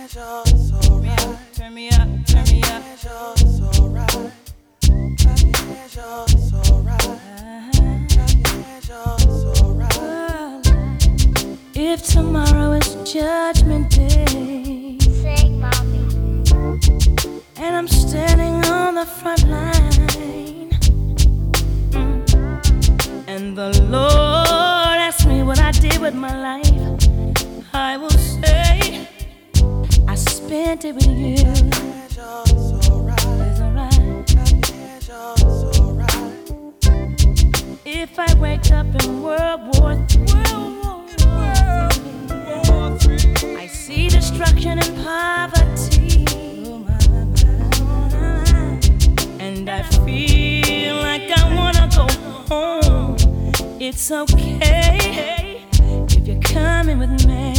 Turn me up, turn me up. If tomorrow is Judgment Day, Sing, mommy. and I'm standing on the front line, and the Lord asks me what I did with my life, I will say I spent it with you. It's alright. If I wake up in World War III, I see destruction and poverty, and I feel like I wanna go home. It's okay if you're coming with me.